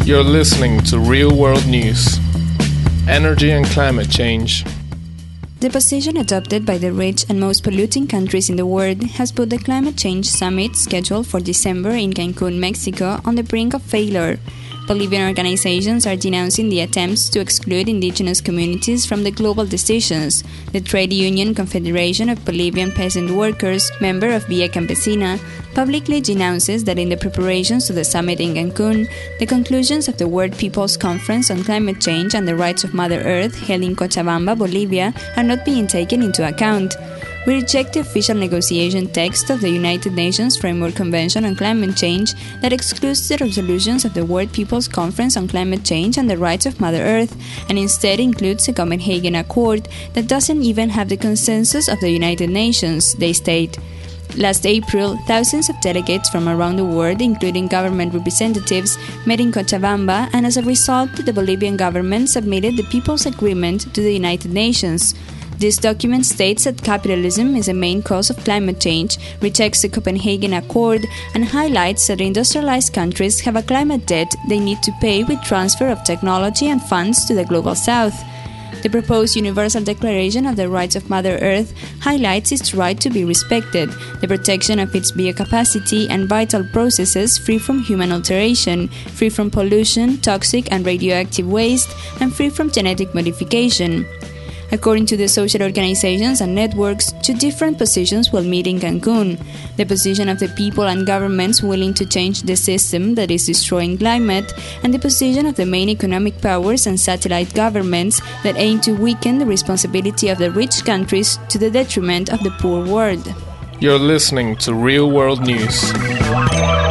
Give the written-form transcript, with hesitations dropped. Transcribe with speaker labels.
Speaker 1: You're listening to Real World News. Energy and climate change.
Speaker 2: The position adopted by the rich and most polluting countries in the world has put the Climate Change Summit scheduled for December in Cancun, Mexico, on the brink of failure. Bolivian organizations are denouncing the attempts to exclude indigenous communities from the global decisions. The trade union Confederation of Bolivian Peasant Workers, member of Via Campesina, publicly denounces that in the preparations to the summit in Cancun, the conclusions of the World People's Conference on Climate Change and the Rights of Mother Earth held in Cochabamba, Bolivia, are not being taken into account. We reject the official negotiation text of the United Nations Framework Convention on Climate Change that excludes the resolutions of the World People's Conference on Climate Change and the Rights of Mother Earth, and instead includes the Copenhagen Accord that doesn't even have the consensus of the United Nations, they state. Last April, thousands of delegates from around the world, including government representatives, met in Cochabamba, and as a result, the Bolivian government submitted the People's Agreement to the United Nations. This document states that capitalism is a main cause of climate change, rejects the Copenhagen Accord, and highlights that industrialized countries have a climate debt they need to pay with transfer of technology and funds to the Global South. The proposed Universal Declaration of the Rights of Mother Earth highlights its right to be respected, the protection of its biocapacity and vital processes free from human alteration, free from pollution, toxic and radioactive waste, and free from genetic modification. According to the social organizations and networks, two different positions will meet in Cancun: the position of the people and governments willing to change the system that is destroying climate, and the position of the main economic powers and satellite governments that aim to weaken the responsibility of the rich countries to the detriment of the poor world.
Speaker 1: You're listening to Real World News.